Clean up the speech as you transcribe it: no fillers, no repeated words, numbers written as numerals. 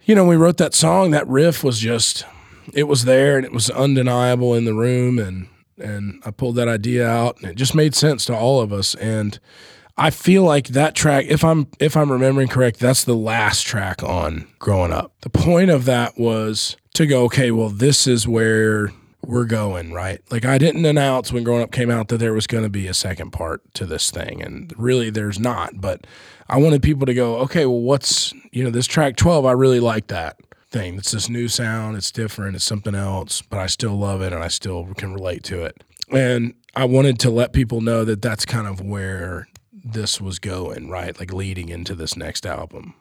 we wrote that song, that riff was just, it was there and it was undeniable in the room. And I pulled that idea out and it just made sense to all of us. And I feel like that track, if I'm remembering correct, that's the last track on Growing Up. The point of that was to go, okay, well, this is where we're going, right? Like, I didn't announce when Growing Up came out that there was going to be a second part to this thing, and really there's not, but I wanted people to go, okay, well, what's, this track 12, I really like that thing. It's this new sound, it's different, it's something else, but I still love it and I still can relate to it. And I wanted to let people know that that's kind of where this was going, right? Like leading into this next album.